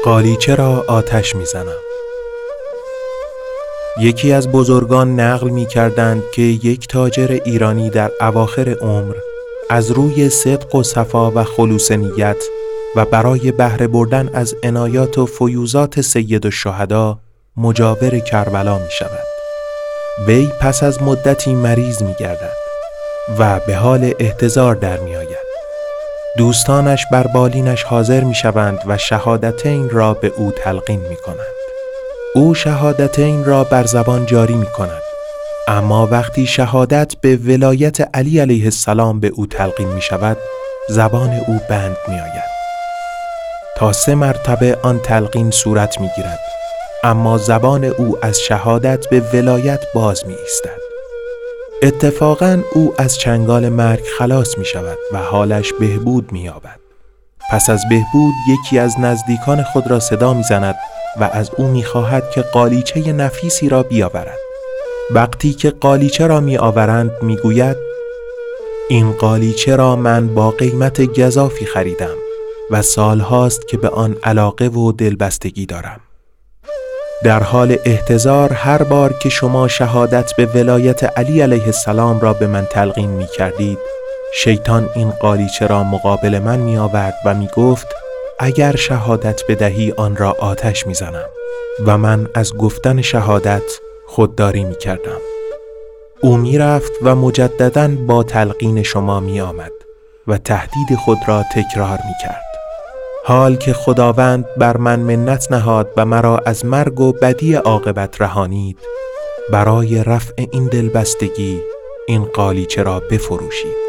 قالیچه را آتش می‌زنم. یکی از بزرگان نقل می‌کردند که یک تاجر ایرانی در اواخر عمر از روی صدق و صفا و خلوص نیت و برای بهره بردن از عنایات و فیوضات سید الشهدا مجاور کربلا می‌شود. وی پس از مدتی مریض می‌گردد و به حال احتضار در می‌آید. دوستانش بر بالینش حاضر می‌شوند و شهادتین را به او تلقین می‌کنند. او شهادتین را بر زبان جاری می‌کند، اما وقتی شهادت به ولایت علی علیه السلام به او تلقین می‌شود، زبان او بند می‌آید. تا 3 مرتبه آن تلقین صورت می‌گیرد، اما زبان او از شهادت به ولایت باز می‌ایستد. اتفاقاً او از چنگال مرگ خلاص می‌شود و حالش بهبود می‌یابد. پس از بهبود یکی از نزدیکان خود را صدا می‌زند و از او می‌خواهد که قالیچه نفیسی را بیاورد. وقتی که قالیچه را می‌آورند می‌گوید: این قالیچه را من با قیمت گزافی خریدم و سالهاست که به آن علاقه و دلبستگی دارم. در حال احتضار هر بار که شما شهادت به ولایت علی علیه السلام را به من تلقین می کردید، شیطان این قالیچه را مقابل من می آورد و می گفت اگر شهادت بدهی آن را آتش می زنم و من از گفتن شهادت خودداری می کردم. او می رفت و مجدداً با تلقین شما می آمد و تهدید خود را تکرار می کرد. حال که خداوند بر من منت نهاد و مرا از مرگ و بدی عاقبت رهانید، برای رفع این دلبستگی این قالیچه را بفروشید.